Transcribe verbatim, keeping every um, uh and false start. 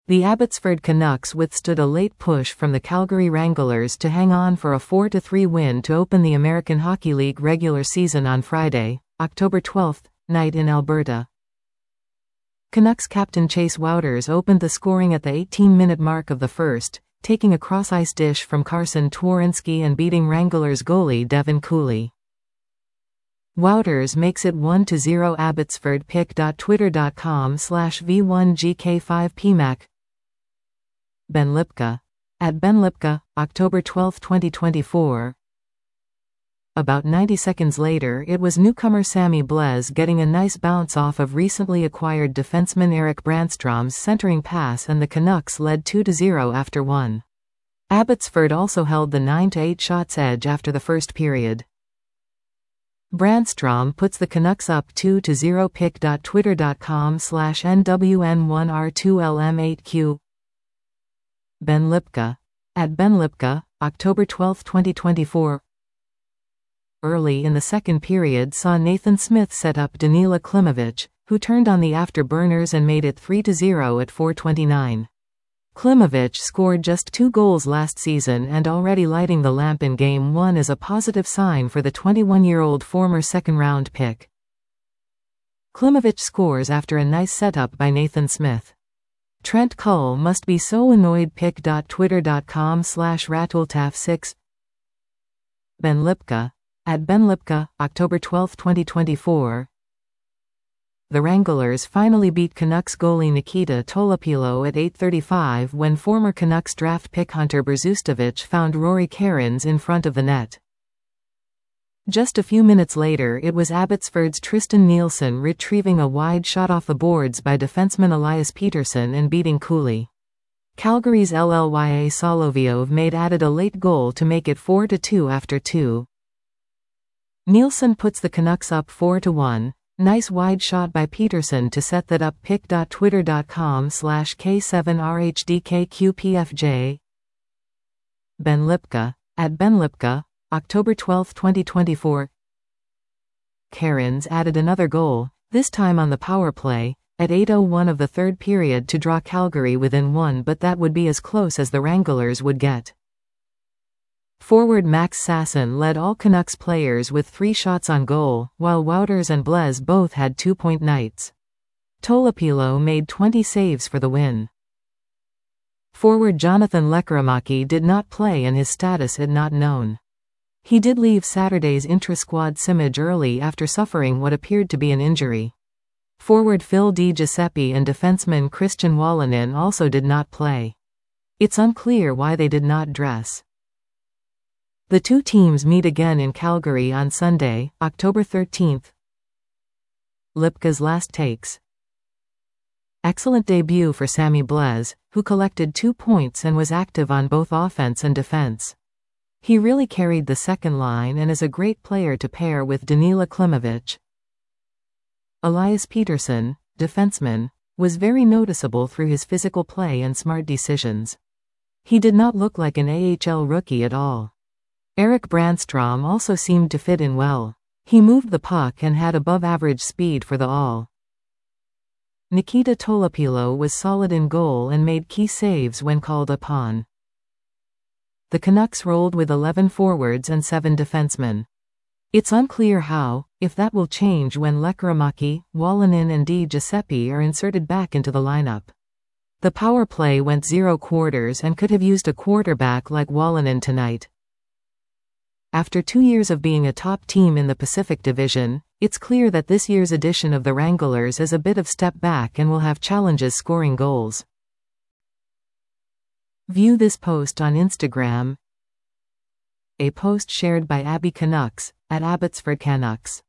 The Abbotsford Canucks withstood a late push from the Calgary Wranglers to hang on for a four to three win to open the American Hockey League regular season on Friday, October twelfth, night in Alberta. Canucks captain Chase Wouters opened the scoring at the eighteen-minute mark of the first, taking a cross-ice dish from Carson Twarynski and beating Wranglers goalie Devin Cooley. Wouters makes it one to zero. Abbotsford pic dot twitter dot com slash v one g k five p mac. Ben Lipka. At Ben Lipka, October twelfth twenty twenty-four. About ninety seconds later, it was newcomer Sammy Blais getting a nice bounce off of recently acquired defenseman Erik Brannstrom's centering pass, and the Canucks led two to zero after one. Abbotsford also held the nine to eight shots edge after the first period. Brannstrom puts the Canucks up two to zero. pic dot twitter dot com slash n w n one r two l m eight q. Ben Lipka. At Ben Lipka, October twelfth twenty twenty-four. Early in the second period saw Nathan Smith set up Danila Klimovich, who turned on the afterburners and made it three to zero at four twenty-nine. Klimovich scored just two goals last season, and already lighting the lamp in Game one is a positive sign for the twenty-one-year-old former second-round pick. Klimovich scores after a nice setup by Nathan Smith. Trent Cull must be so annoyed. pic dot twitter dot com slash ratultaf six. Ben Lipka. At Ben Lipka, October twelfth twenty twenty-four. The Wranglers finally beat Canucks goalie Nikita Tolopilo at eight thirty-five when former Canucks draft pick Hunter Brzustewicz found Rory Cairns in front of the net. Just a few minutes later, it was Abbotsford's Tristan Nielsen retrieving a wide shot off the boards by defenseman Elias Peterson and beating Cooley. Calgary's Llya Solovyov made added a late goal to make it four to two after two. Nielsen puts the Canucks up four to one. Nice wide shot by Peterson to set that up. pic dot twitter dot com slash k seven r h d k q p f j. Ben Lipka. At Ben Lipka, October twelfth twenty twenty-four. Cairns added another goal, this time on the power play, at eight oh one of the third period to draw Calgary within one, but that would be as close as the Wranglers would get. Forward Max Sasson led all Canucks players with three shots on goal, while Wouters and Blais both had two-point nights. Tolopilo made twenty saves for the win. Forward Jonathan Lekkerimäki did not play and his status is not known. He did leave Saturday's intra-squad scrimmage early after suffering what appeared to be an injury. Forward Phil Di Giuseppe and defenseman Christian Wallinen also did not play. It's unclear why they did not dress. The two teams meet again in Calgary on Sunday, October thirteenth. Lipka's last takes. Excellent debut for Sammy Blais, who collected two points and was active on both offense and defense. He really carried the second line and is a great player to pair with Danila Klimovich. Elias Peterson, defenseman, was very noticeable through his physical play and smart decisions. He did not look like an A H L rookie at all. Erik Brannstrom also seemed to fit in well. He moved the puck and had above-average speed for the all. Nikita Tolopilo was solid in goal and made key saves when called upon. The Canucks rolled with eleven forwards and seven defensemen. It's unclear how, if that will change when Lekkerimäki, Wallinen and Di Giuseppe are inserted back into the lineup. The power play went zero quarters and could have used a quarterback like Wallinen tonight. After two years of being a top team in the Pacific Division, it's clear that this year's edition of the Wranglers is a bit of step back and will have challenges scoring goals. View this post on Instagram. A post shared by Abby Canucks, at Abbotsford Canucks.